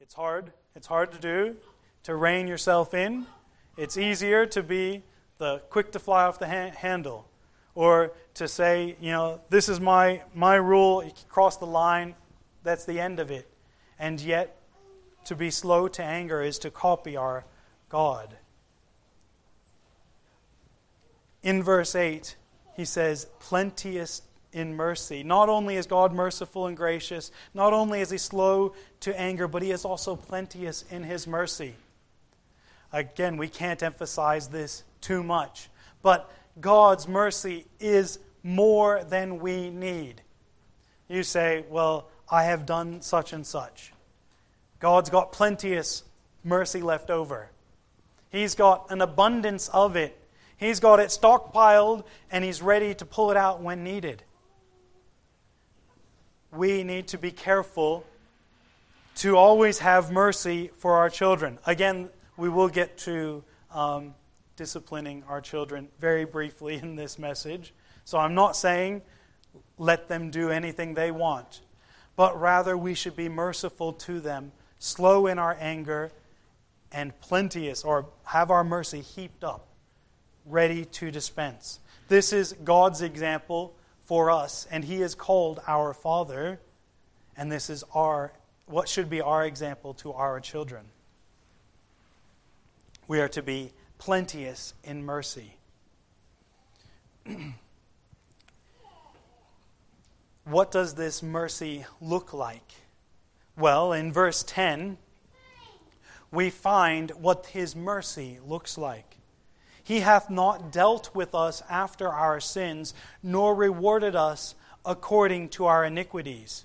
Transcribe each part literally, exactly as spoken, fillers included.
It's hard. It's hard to do, to rein yourself in. It's easier to be the quick to fly off the ha- handle. Or to say, you know, this is my, my rule, you cross the line, that's the end of it. And yet, to be slow to anger is to copy our God. In verse eight, he says, plenteous in mercy. Not only is God merciful and gracious, not only is he slow to anger, but he is also plenteous in his mercy. Again, we can't emphasize this too much, but God's mercy is more than we need. You say, well, I have done such and such. God's got plenteous mercy left over. He's got an abundance of it. He's got it stockpiled, and he's ready to pull it out when needed. We need to be careful to always have mercy for our children. Again, we will get to um, disciplining our children very briefly in this message. So I'm not saying let them do anything they want, but rather we should be merciful to them, slow in our anger, and plenteous, or have our mercy heaped up, ready to dispense. This is God's example for us, and he is called our Father, and this is our what should be our example to our children. We are to be plenteous in mercy. What does this mercy look like? Well, in verse ten, we find what his mercy looks like. He hath not dealt with us after our sins, nor rewarded us according to our iniquities.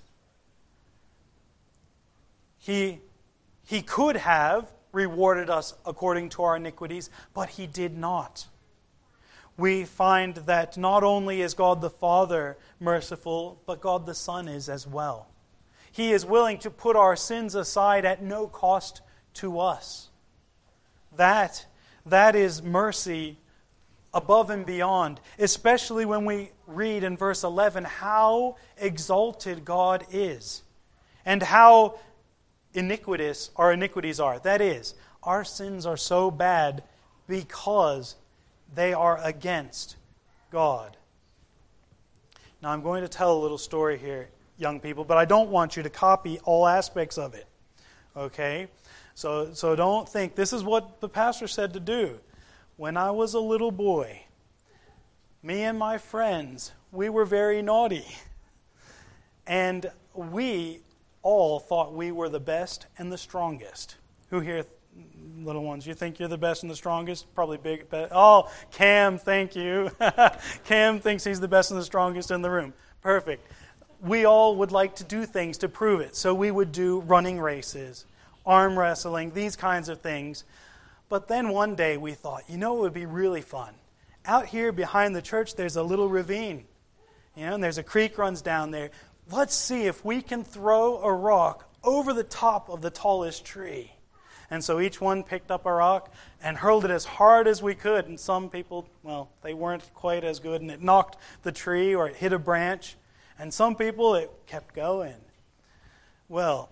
He, he could have rewarded us according to our iniquities, but he did not. We find that not only is God the Father merciful, but God the Son is as well. He is willing to put our sins aside at no cost to us. That, that is mercy above and beyond, especially when we read in verse eleven how exalted God is and how iniquitous our iniquities are. That is, our sins are so bad because they are against God. Now I'm going to tell a little story here, young people, but I don't want you to copy all aspects of it. Okay? So, so don't think this is what the pastor said to do. When I was a little boy, me and my friends, we were very naughty. And we all thought we were the best and the strongest. Who here, little ones, you think you're the best and the strongest? Probably big. But, oh, Cam, thank you. Cam thinks he's the best and the strongest in the room. Perfect. We all would like to do things to prove it. So we would do running races, arm wrestling, these kinds of things. But then one day we thought, you know, it would be really fun. Out here behind the church, there's a little ravine. You know, and there's a creek runs down there. Let's see if we can throw a rock over the top of the tallest tree. And so each one picked up a rock and hurled it as hard as we could. And some people, well, they weren't quite as good, and it knocked the tree or it hit a branch. And some people, it kept going. Well,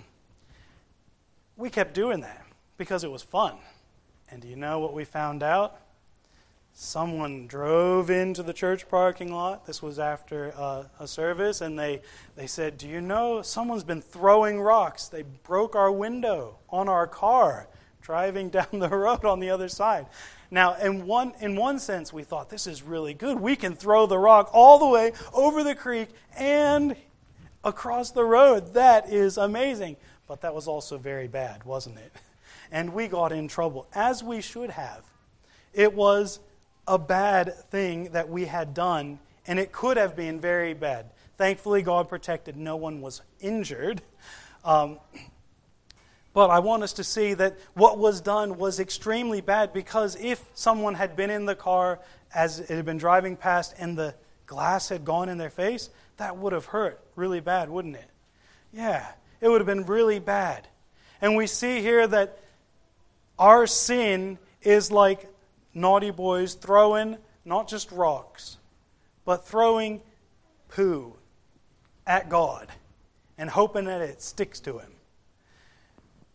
we kept doing that because it was fun. And do you know what we found out? Someone drove into the church parking lot. This was after uh, a service, and they, they said, do you know someone's been throwing rocks? They broke our window on our car driving down the road on the other side. Now, in one, in one sense, we thought, this is really good. We can throw the rock all the way over the creek and across the road. That is amazing. But that was also very bad, wasn't it? And we got in trouble, as we should have. It was a bad thing that we had done, and it could have been very bad. Thankfully, God protected. No one was injured. Um, but I want us to see that what was done was extremely bad, because if someone had been in the car as it had been driving past and the glass had gone in their face, that would have hurt really bad, wouldn't it? Yeah, it would have been really bad. And we see here that our sin is like naughty boys throwing not just rocks, but throwing poo at God and hoping that it sticks to him.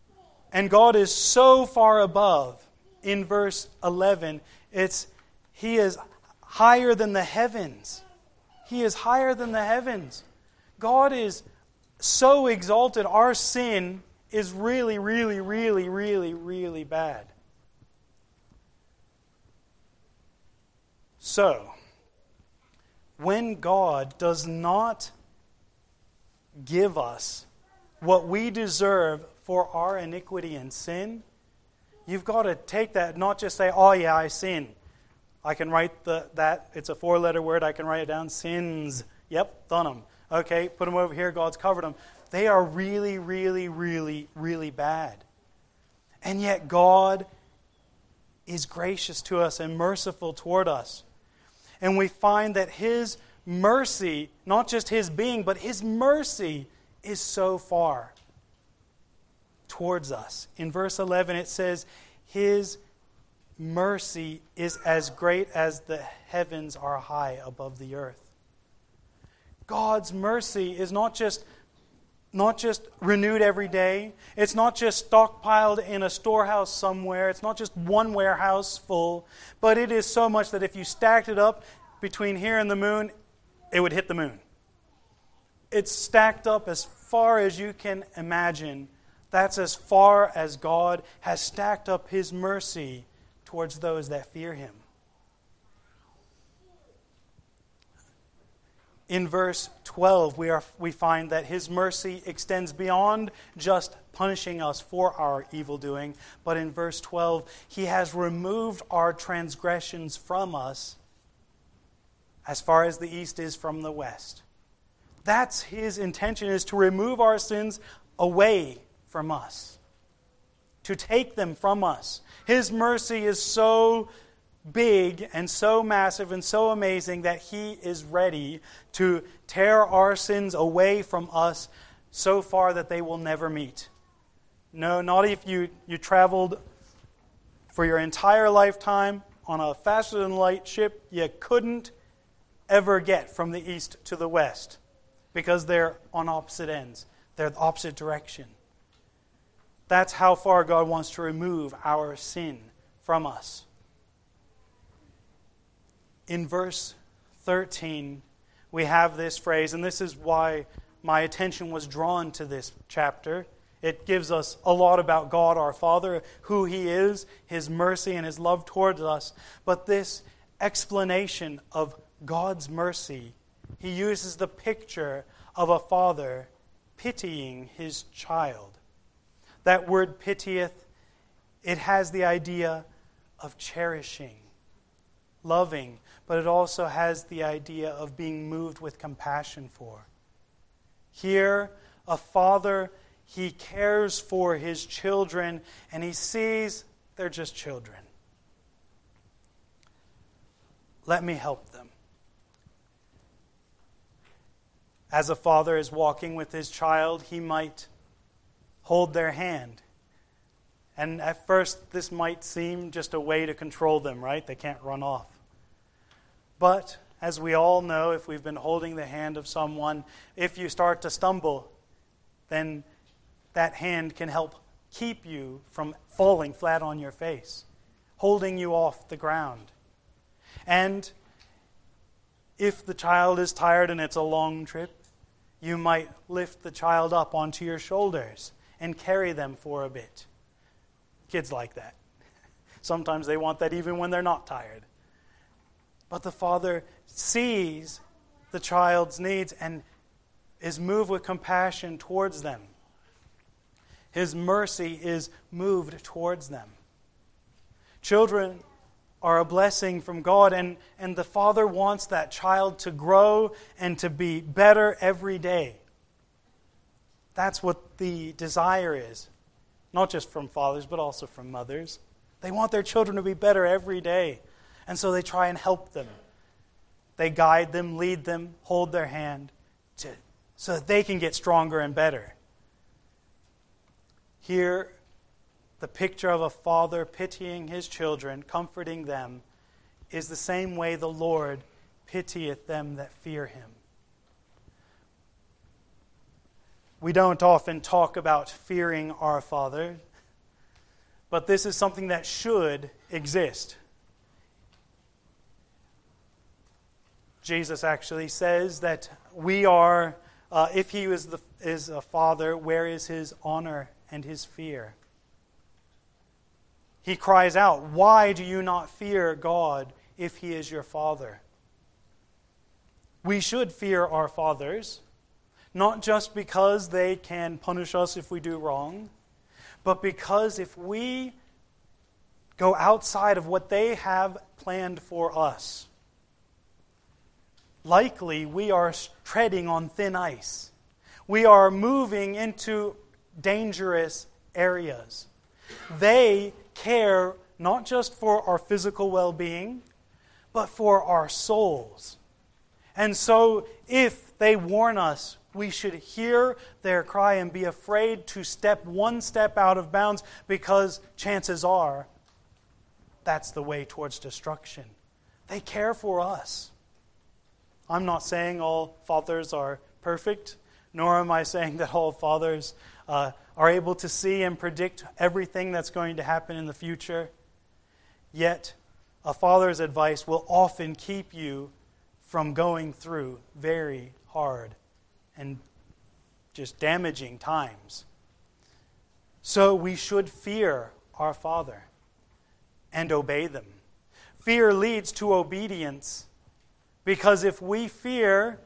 And God is so far above, in verse eleven, it's He is higher than the heavens. He is higher than the heavens. God is so exalted. Our sin is really, really, really, really, really bad. So, when God does not give us what we deserve for our iniquity and sin, you've got to take that, not just say, oh yeah, I sin. I can write the, that, it's a four-letter word, I can write it down, sins. Yep, done them. Okay, put them over here, God's covered them. They are really, really, really, really bad. And yet God is gracious to us and merciful toward us. And we find that His mercy, not just His being, but His mercy is so far towards us. In verse eleven it says, His mercy is as great as the heavens are high above the earth. God's mercy is not just not just renewed every day. It's not just stockpiled in a storehouse somewhere. It's not just one warehouse full. But it is so much that if you stacked it up between here and the moon, it would hit the moon. It's stacked up as far as you can imagine. That's as far as God has stacked up His mercy towards those that fear Him. In verse twelve, we are we find that His mercy extends beyond just punishing us for our evil doing, but in verse twelve, He has removed our transgressions from us as far as the east is from the west. That's His intention, is to remove our sins away from us, to take them from us. His mercy is so big and so massive and so amazing that He is ready to tear our sins away from us so far that they will never meet. No, not if you, you traveled for your entire lifetime on a faster-than-light ship. You couldn't ever get from the east to the west because they're on opposite ends. They're the opposite direction. That's how far God wants to remove our sin from us. In verse thirteen, we have this phrase, and this is why my attention was drawn to this chapter. It gives us a lot about God our Father, who He is, His mercy and His love towards us. But this explanation of God's mercy, He uses the picture of a father pitying his child. That word pitieth, it has the idea of cherishing, loving, but it also has the idea of being moved with compassion for. Here, a father, he cares for his children, and he sees they're just children. Let me help them. As a father is walking with his child, he might hold their hand. And at first, this might seem just a way to control them, right? They can't run off. But, as we all know, if we've been holding the hand of someone, if you start to stumble, then that hand can help keep you from falling flat on your face, holding you off the ground. And if the child is tired and it's a long trip, you might lift the child up onto your shoulders and carry them for a bit. Kids like that. Sometimes they want that even when they're not tired. But the father sees the child's needs and is moved with compassion towards them. His mercy is moved towards them. Children are a blessing from God, and, and the Father wants that child to grow and to be better every day. That's what the desire is. Not just from fathers, but also from mothers. They want their children to be better every day. And so they try and help them. They guide them, lead them, hold their hand to, so that they can get stronger and better. Here, the picture of a father pitying his children, comforting them, is the same way the Lord pitieth them that fear Him. We don't often talk about fearing our Father. but this is something that should exist. Jesus actually says that we are, uh, if he is, the, is a father, where is his honor and his fear? He cries out, "Why do you not fear God if he is your father?" We should fear our fathers, not just because they can punish us if we do wrong, but because if we go outside of what they have planned for us, likely we are treading on thin ice. We are moving into dangerous areas. They care not just for our physical well-being, but for our souls. And so if they warn us, we should hear their cry and be afraid to step one step out of bounds, because chances are that's the way towards destruction. They care for us. I'm not saying all fathers are perfect, nor am I saying that all fathers uh, are able to see and predict everything that's going to happen in the future. Yet, a father's advice will often keep you from going through very hard and just damaging times. So we should fear our Father and obey them. Fear leads to obedience, because if we fear,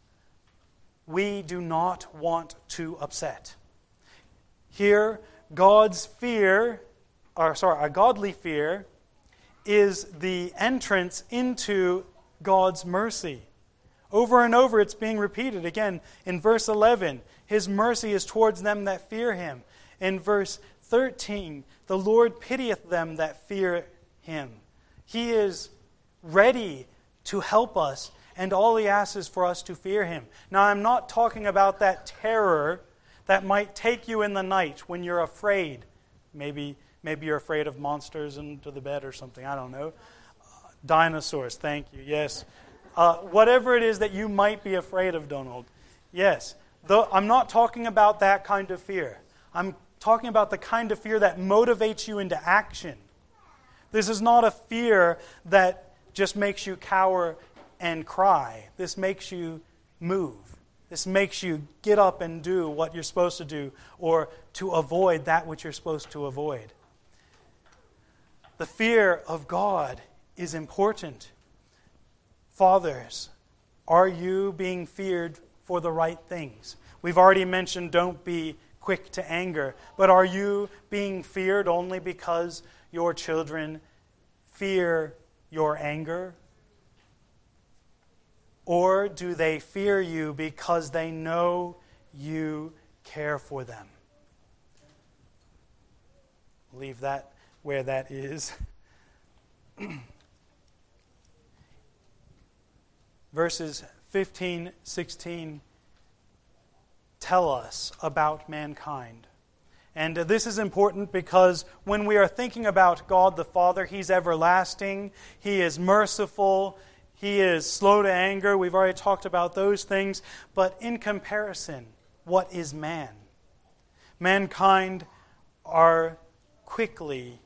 we do not want to upset. Here, God's fear, or sorry, a godly fear, is the entrance into God's mercy. Over and over it's being repeated. Again, in verse eleven, His mercy is towards them that fear Him. In verse thirteen, the Lord pitieth them that fear Him. He is ready to help us, and all He asks is for us to fear Him. Now, I'm not talking about that terror that might take you in the night when you're afraid. Maybe, maybe you're afraid of monsters under the bed or something. I don't know. Uh, dinosaurs, thank you. Yes. Uh, whatever it is that you might be afraid of, Donald. Yes. Though I'm not talking about that kind of fear. I'm talking about the kind of fear that motivates you into action. This is not a fear that just makes you cower and cry. This makes you move. This makes you get up and do what you're supposed to do, or to avoid that which you're supposed to avoid. The fear of God is important. Fathers, are you being feared for the right things? We've already mentioned don't be quick to anger, but are you being feared only because your children fear your anger? Or do they fear you because they know you care for them? Leave that where that is. Verses fifteen, sixteen tell us about mankind. And this is important because when we are thinking about God the Father, He's everlasting, He is merciful, He is slow to anger. We've already talked about those things. But in comparison, what is man? Mankind are quickly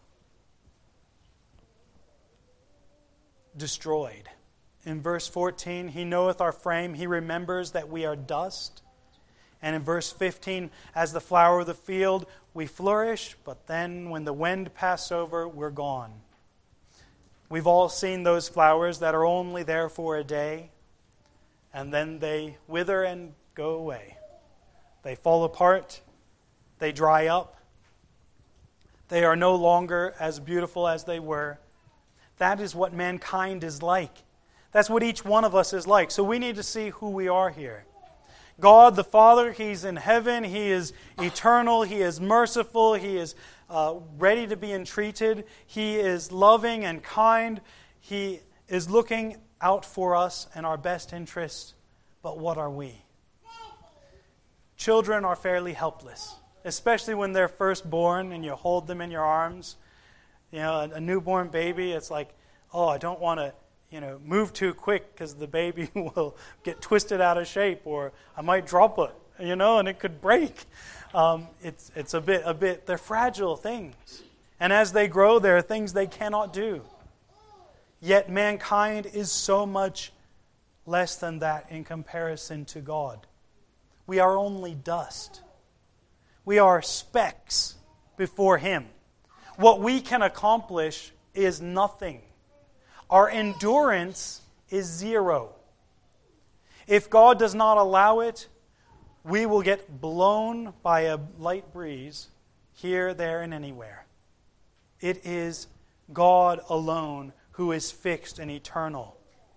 destroyed. In verse fourteen, He knoweth our frame, He remembers that we are dust. And in verse fifteen, as the flower of the field, we flourish, but then when the wind passes over, we're gone. We've all seen those flowers that are only there for a day, and then they wither and go away. They fall apart, they dry up, they are no longer as beautiful as they were. That is what mankind is like. That's what each one of us is like. So we need to see who we are here. God the Father, He's in heaven, He is eternal, He is merciful, He is uh, ready to be entreated, He is loving and kind, He is looking out for us and our best interests. But what are we? Children are fairly helpless, especially when they're first born and you hold them in your arms. You know, a, a newborn baby, it's like, oh, I don't want to you know, move too quick because the baby will get twisted out of shape, or I might drop it you know, and it could break. Um, it's it's a bit a bit. They're fragile things, and as they grow, there are things they cannot do. Yet mankind is so much less than that in comparison to God. We are only dust. We are specks before Him. What we can accomplish is nothing. Our endurance is zero. If God does not allow it, we will get blown by a light breeze here, there, and anywhere. It is God alone who is fixed and eternal.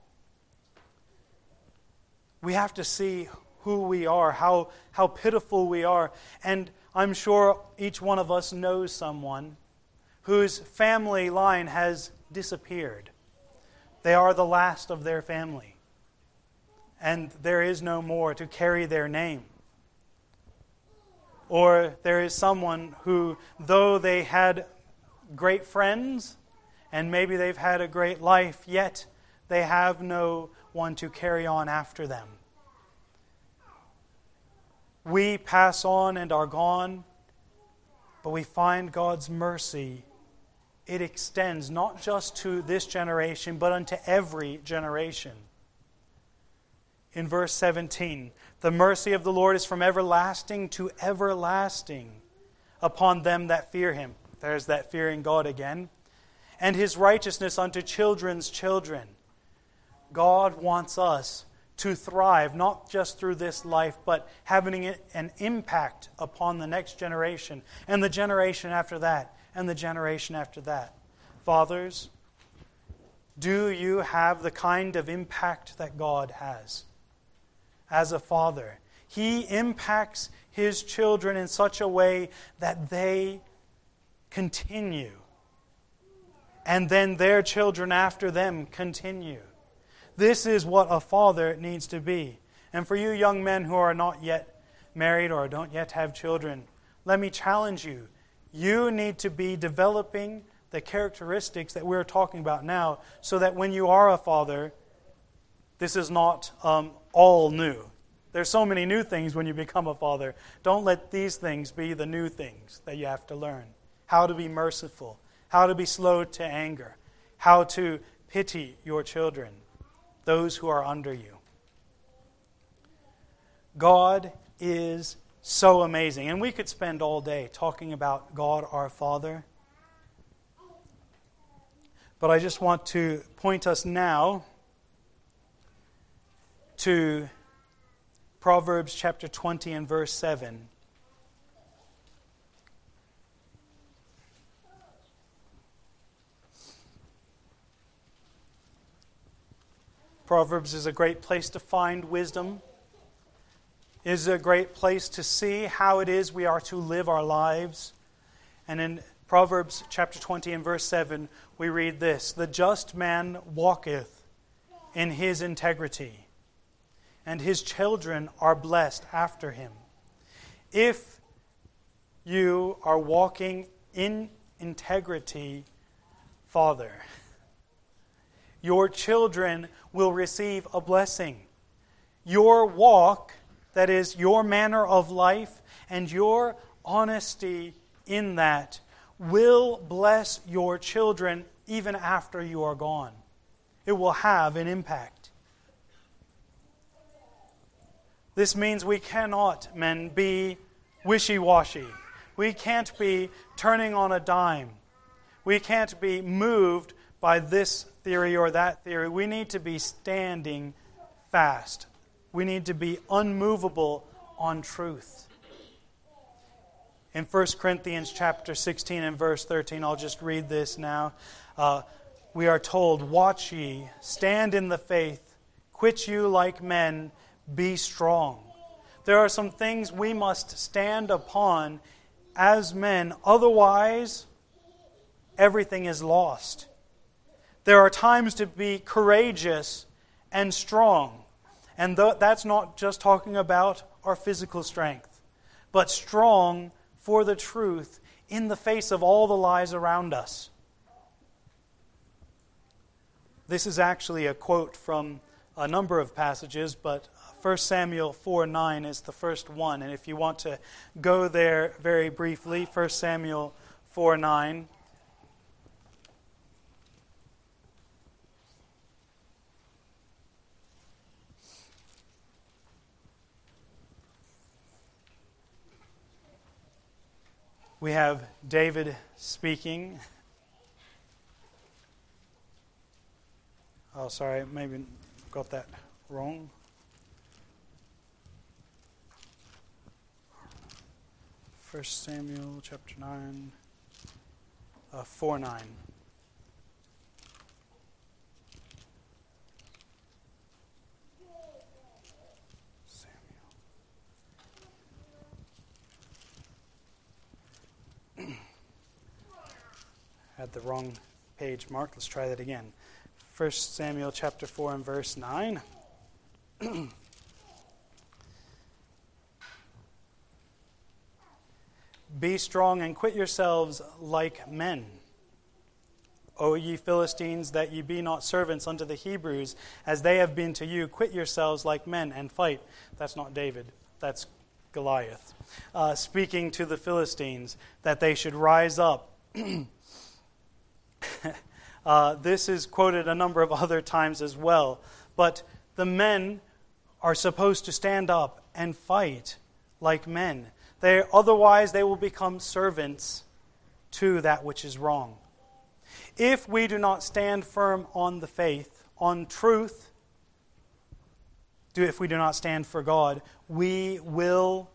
We have to see who we are, how, how pitiful we are. And I'm sure each one of us knows someone whose family line has disappeared. They are the last of their family, and there is no more to carry their name. Or there is someone who, though they had great friends, and maybe they've had a great life, yet they have no one to carry on after them. We pass on and are gone, but we find God's mercy. It extends not just to this generation, but unto every generation. In verse seventeen, the mercy of the Lord is from everlasting to everlasting upon them that fear Him. There's that fearing God again. And His righteousness unto children's children. God wants us to thrive, not just through this life, but having an impact upon the next generation, and the generation after that, and the generation after that. Fathers, do you have the kind of impact that God has? As a father, He impacts His children in such a way that they continue, and then their children after them continue. This is what a father needs to be. And for you young men who are not yet married or don't yet have children, let me challenge you. You need to be developing the characteristics that we're talking about now, so that when you are a father, this is not um, all new. There's so many new things when you become a father. Don't let these things be the new things that you have to learn. How to be merciful, how to be slow to anger, how to pity your children, those who are under you. God is so amazing. And we could spend all day talking about God our Father. But I just want to point us now to Proverbs chapter twenty and verse seven. Proverbs is a great place to find wisdom. It is a great place to see how it is we are to live our lives. And in Proverbs chapter twenty and verse seven, we read this: "The just man walketh in his integrity, and his children are blessed after him." If you are walking in integrity, Father, your children will receive a blessing. Your walk, that is, your manner of life and your honesty in that, will bless your children even after you are gone. It will have an impact. This means we cannot, men, be wishy-washy. We can't be turning on a dime. We can't be moved by this theory or that theory. We need to be standing fast. We need to be unmovable on truth. In First Corinthians chapter sixteen and verse thirteen, I'll just read this now. Uh, we are told, "Watch ye, stand in the faith, quit you like men, be strong." There are some things we must stand upon as men, otherwise everything is lost. There are times to be courageous and strong. And th- that's not just talking about our physical strength, but strong for the truth in the face of all the lies around us. This is actually a quote from a number of passages, but First Samuel four nine is the first one. And if you want to go there very briefly, First Samuel four nine. We have David speaking. Oh, sorry, maybe got that wrong. First Samuel chapter nine, uh, four nine. Had the wrong page marked. Let's try that again. First Samuel chapter four and verse nine. Be strong and quit yourselves like men, O ye Philistines, that ye be not servants unto the Hebrews, as they have been to you. Quit yourselves like men and fight. That's not David. That's Goliath. Uh, speaking to the Philistines, that they should rise up. uh, this is quoted a number of other times as well. But the men are supposed to stand up and fight like men. They, otherwise, they will become servants to that which is wrong. If we do not stand firm on the faith, on truth, do if we do not stand for God, we will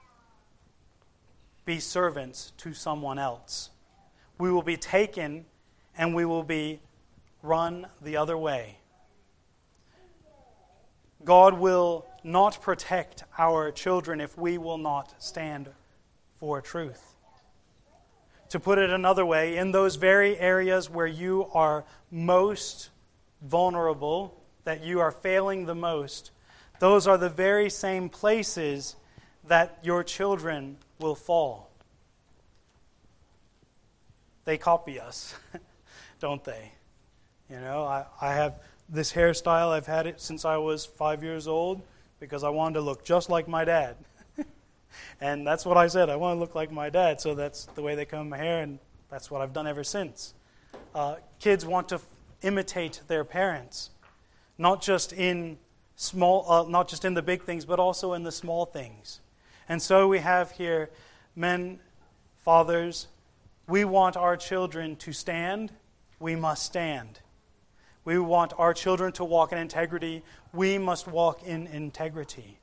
be servants to someone else. We will be taken and we will be run the other way. God will not protect our children if we will not stand for truth. To put it another way, in those very areas where you are most vulnerable, that you are failing the most, those are the very same places that your children will fall. They copy us, don't they? You know, I, I have this hairstyle, I've had it since I was five years old because I wanted to look just like my dad. And that's what I said, I want to look like my dad, so that's the way they comb my hair, and that's what I've done ever since. Uh, kids want to f- imitate their parents, not just in small, uh, not just in the big things, but also in the small things. And so we have here men, fathers. We want our children to stand. We must stand. We want our children to walk in integrity. We must walk in integrity.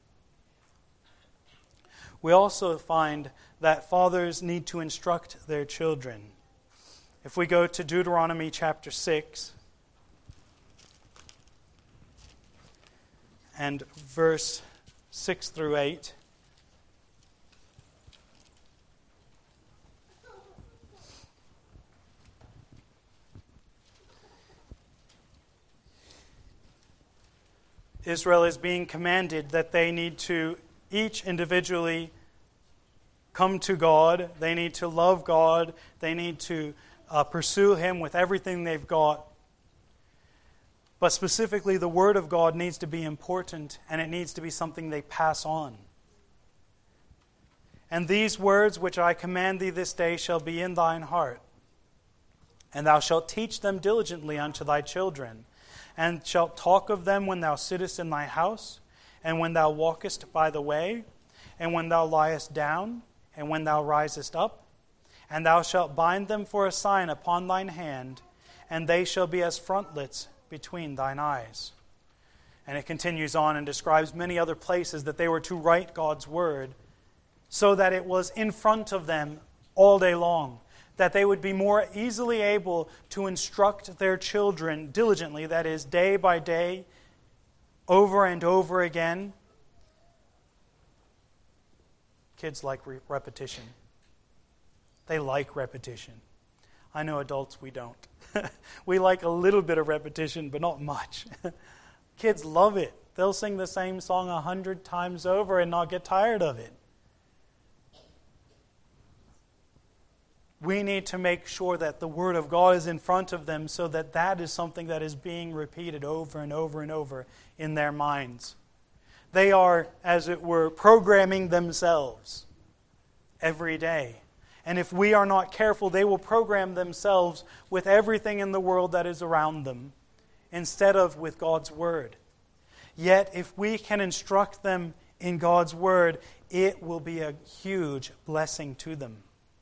We also find that fathers need to instruct their children. If we go to Deuteronomy chapter six and verse six through eight, Israel is being commanded that they need to each individually come to God. They need to love God. They need to uh, pursue Him with everything they've got. But specifically, the Word of God needs to be important, and it needs to be something they pass on. And these words which I command thee this day shall be in thine heart, and thou shalt teach them diligently unto thy children, and shalt talk of them when thou sittest in thy house, and when thou walkest by the way, and when thou liest down, and when thou risest up. And thou shalt bind them for a sign upon thine hand, and they shall be as frontlets between thine eyes. And it continues on and describes many other places that they were to write God's word so that it was in front of them all day long, that they would be more easily able to instruct their children diligently, that is, day by day, over and over again. Kids like re- repetition. They like repetition. I know adults, we don't. We like a little bit of repetition, but not much. Kids love it. They'll sing the same song a hundred times over and not get tired of it. we need to make sure that the Word of God is in front of them so that that is something that is being repeated over and over and over in their minds. They are, as it were, programming themselves every day. And if we are not careful, they will program themselves with everything in the world that is around them instead of with God's Word. Yet, if we can instruct them in God's Word, it will be a huge blessing to them.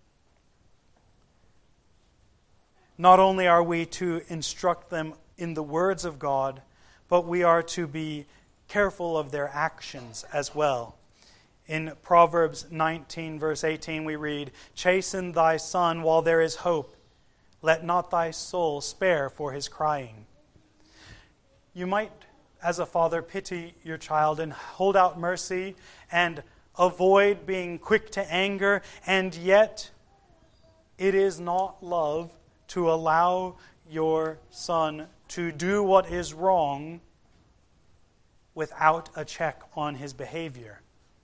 Not only are we to instruct them in the words of God, but we are to be careful of their actions as well. In Proverbs nineteen, verse eighteen, we read, "Chasten thy son while there is hope. Let not thy soul spare for his crying." You might, as a father, pity your child and hold out mercy and avoid being quick to anger, and yet it is not love to allow your son to do what is wrong without a check on his behavior.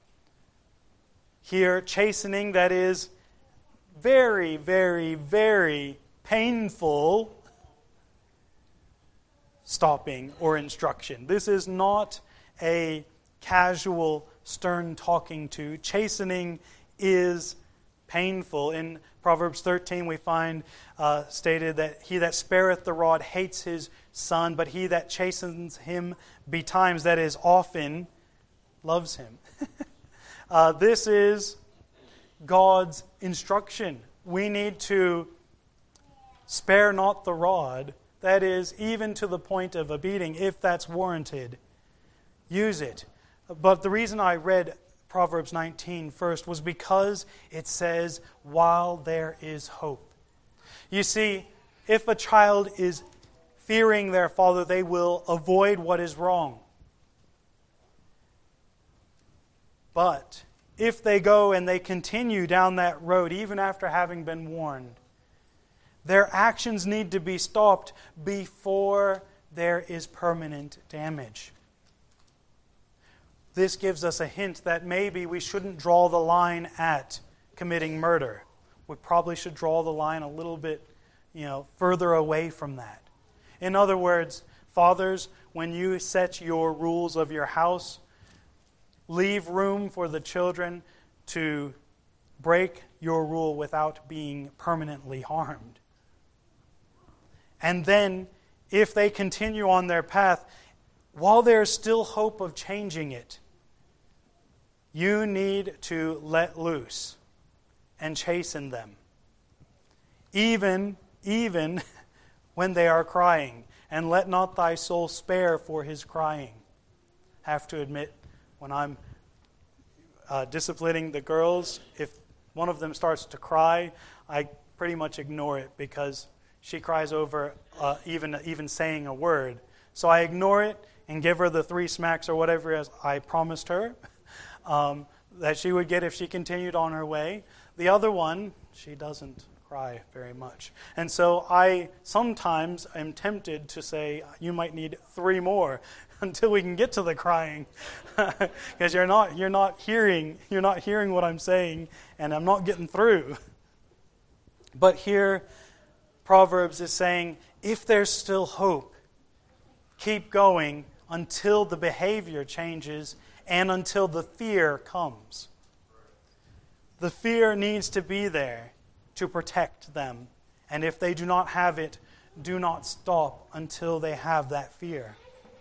Here, chastening that is very, very, very painful stopping or instruction. This is not a casual, stern talking to. Chastening is painful. In Proverbs thirteen, we find uh, stated that he that spareth the rod hates his son, but he that chastens him betimes, that is often, loves him. uh, this is God's instruction. We need to spare not the rod, that is, even to the point of a beating, if that's warranted. Use it. But the reason I read Proverbs nineteen first was because it says, while there is hope. You see, if a child is fearing their father, they will avoid what is wrong. But if they go and they continue down that road, even after having been warned, their actions need to be stopped before there is permanent damage. This gives us a hint that maybe we shouldn't draw the line at committing murder. We probably should draw the line a little bit, you know, further away from that. In other words, fathers, when you set your rules of your house, leave room for the children to break your rule without being permanently harmed. And then, if they continue on their path, while there's still hope of changing it, you need to let loose and chasten them. Even, even when they are crying. And let not thy soul spare for his crying. I have to admit, when I'm uh, disciplining the girls, if one of them starts to cry, I pretty much ignore it because she cries over uh, even, even saying a word. So I ignore it and give her the three smacks or whatever as I promised her um, that she would get if she continued on her way. The other one, she doesn't cry very much. And so I sometimes am tempted to say, you might need three more until we can get to the crying. Because you're not you're not hearing you're not hearing what I'm saying, and I'm not getting through. But here Proverbs is saying, if there's still hope, keep going until the behavior changes and until the fear comes. The fear needs to be there to protect them. And if they do not have it, do not stop until they have that fear.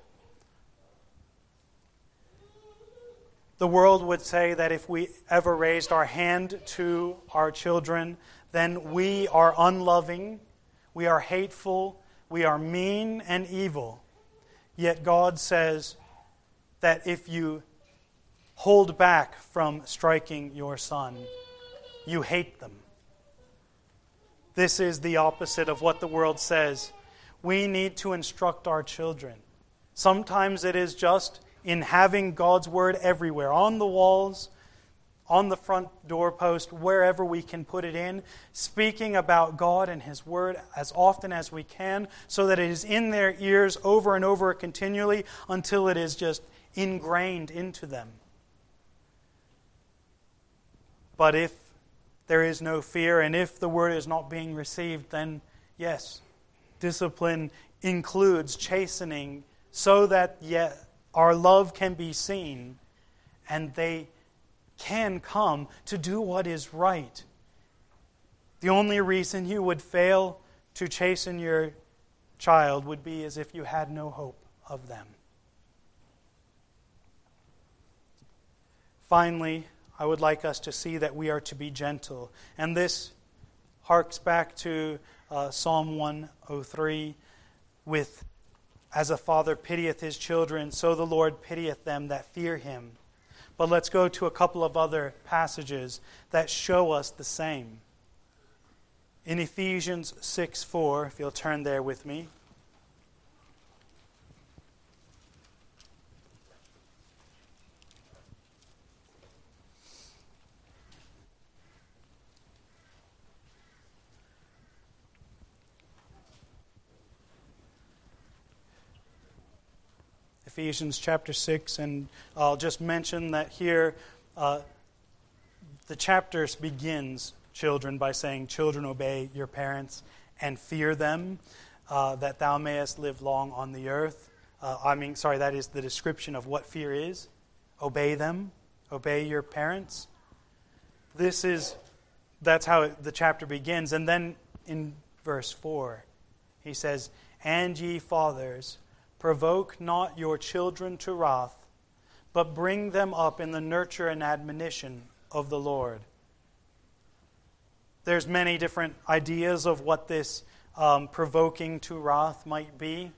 The world would say that if we ever raised our hand to our children, then we are unloving, we are hateful, we are mean and evil. Yet God says that if you hold back from striking your son, you hate them. This is the opposite of what the world says. We need to instruct our children. Sometimes it is just in having God's word everywhere, on the walls, on the front doorpost, wherever we can put it in, speaking about God and His word as often as we can, so that it is in their ears over and over continually until it is just ingrained into them. But if there is no fear. And if the word is not being received, then yes, discipline includes chastening so that yet our love can be seen and they can come to do what is right. The only reason you would fail to chasten your child would be as if you had no hope of them. Finally, I would like us to see that we are to be gentle. And this harks back to uh, Psalm one oh three with, "As a father pitieth his children, so the Lord pitieth them that fear him." But let's go to a couple of other passages that show us the same. In Ephesians six four, if you'll turn there with me. Ephesians chapter six, and I'll just mention that here uh, the chapter begins, children, by saying, "Children, obey your parents and fear them, uh, that thou mayest live long on the earth." Uh, I mean, sorry, that is the description of what fear is. Obey them, obey your parents. This is, that's how it, the chapter begins. And then in verse four, he says, "And ye fathers, provoke not your children to wrath, but bring them up in the nurture and admonition of the Lord." There's many different ideas of what this um, provoking to wrath might be.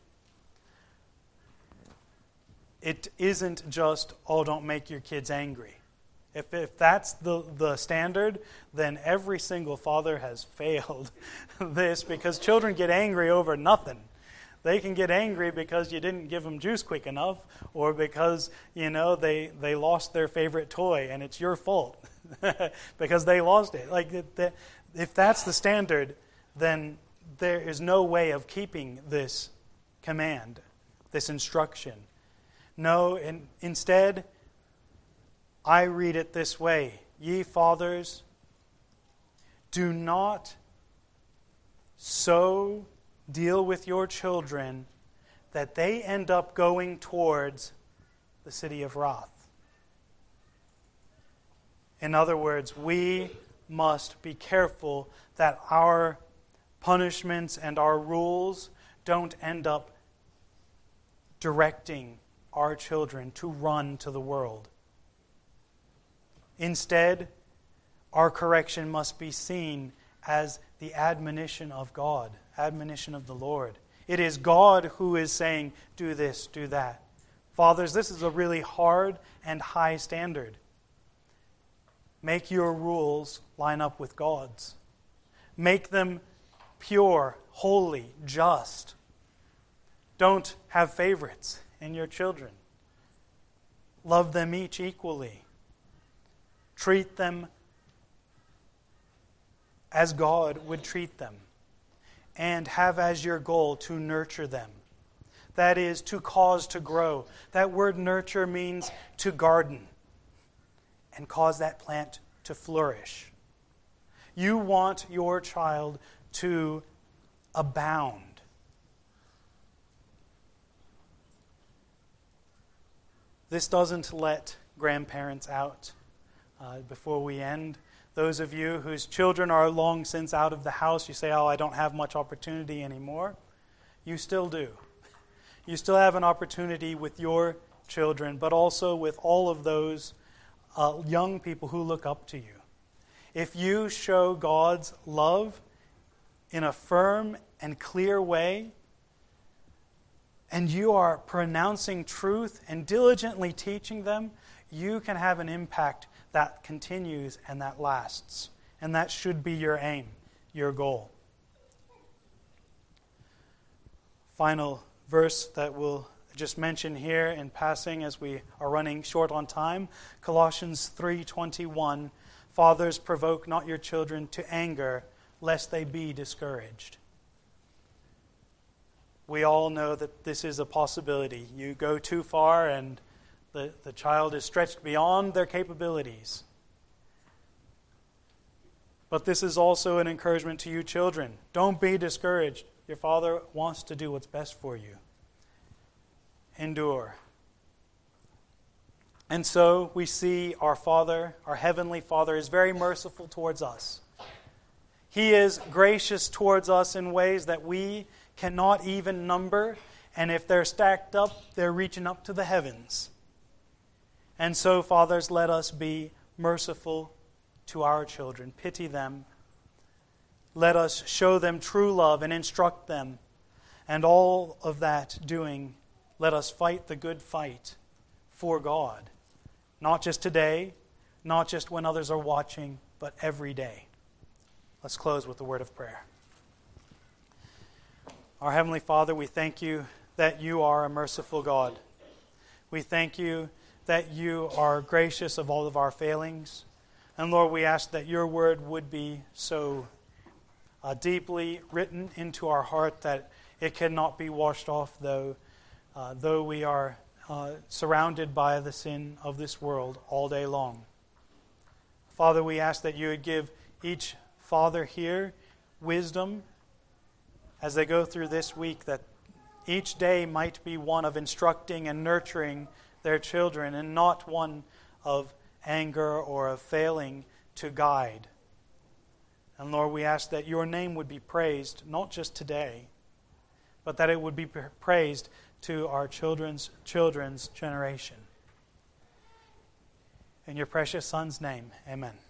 It isn't just, oh, don't make your kids angry. If, if that's the, the standard, then every single father has failed this, because children get angry over nothing. They can get angry because you didn't give them juice quick enough, or because, you know, they, they lost their favorite toy and it's your fault because they lost it. Like, if that's the standard, then there is no way of keeping this command, this instruction. No, and instead, I read it this way: "Ye fathers, do not so deal with your children that they end up going towards the city of wrath." In other words, we must be careful that our punishments and our rules don't end up directing our children to run to the world. Instead, our correction must be seen as the admonition of God, admonition of the Lord. It is God who is saying, do this, do that. Fathers, this is a really hard and high standard. Make your rules line up with God's. Make them pure, holy, just. Don't have favorites in your children. Love them each equally. Treat them as God would treat them. And have as your goal to nurture them. That is, to cause to grow. That word nurture means to garden and cause that plant to flourish. You want your child to abound. This doesn't let grandparents out. Uh, before we end, those of you whose children are long since out of the house, you say, oh, I don't have much opportunity anymore. You still do. You still have an opportunity with your children, but also with all of those uh, young people who look up to you. If you show God's love in a firm and clear way, and you are pronouncing truth and diligently teaching them, you can have an impact that continues and that lasts. And that should be your aim, your goal. Final verse that we'll just mention here in passing as we are running short on time. Colossians three twenty-one, fathers, provoke not your children to anger, lest they be discouraged. We all know that this is a possibility. You go too far and the, the child is stretched beyond their capabilities. But this is also an encouragement to you children. Don't be discouraged. Your Father wants to do what's best for you. Endure. And so we see our Father, our Heavenly Father, is very merciful towards us. He is gracious towards us in ways that we cannot even number. And if they're stacked up, they're reaching up to the heavens. And so, fathers, let us be merciful to our children. Pity them. Let us show them true love and instruct them. And all of that doing, let us fight the good fight for God. Not just today, not just when others are watching, but every day. Let's close with a word of prayer. Our Heavenly Father, we thank you that you are a merciful God. We thank you that you are gracious of all of our failings. And Lord, we ask that your word would be so uh, deeply written into our heart that it cannot be washed off, though, uh, though we are uh, surrounded by the sin of this world all day long. Father, we ask that you would give each father here wisdom as they go through this week, that each day might be one of instructing and nurturing their children and not one of anger or of failing to guide. And Lord, we ask that your name would be praised, not just today, but that it would be praised to our children's children's generation. In your precious Son's name, amen.